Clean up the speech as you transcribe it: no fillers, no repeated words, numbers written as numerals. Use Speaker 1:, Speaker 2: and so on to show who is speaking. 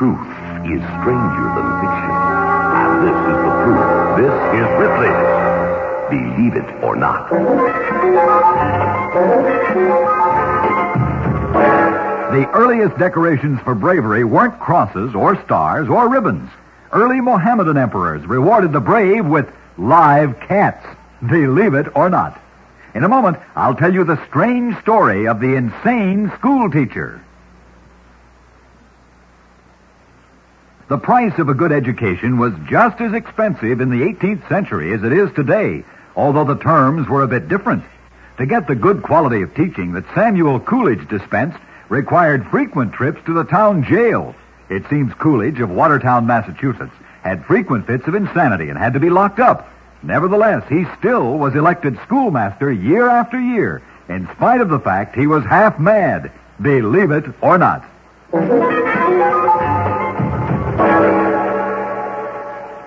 Speaker 1: Truth is stranger than fiction. And this is the proof. This is Ripley's Believe It or Not.
Speaker 2: The earliest decorations for bravery weren't crosses or stars or ribbons. Early Mohammedan emperors rewarded the brave with live cats. Believe it or not. In a moment, I'll tell you the strange story of the insane school teacher. The price of a good education was just as expensive in the 18th century as it is today, although the terms were a bit different. To get the good quality of teaching that Samuel Coolidge dispensed required frequent trips to the town jail. It seems Coolidge of Watertown, Massachusetts, had frequent fits of insanity and had to be locked up. Nevertheless, he still was elected schoolmaster year after year, in spite of the fact he was half mad. Believe it or not.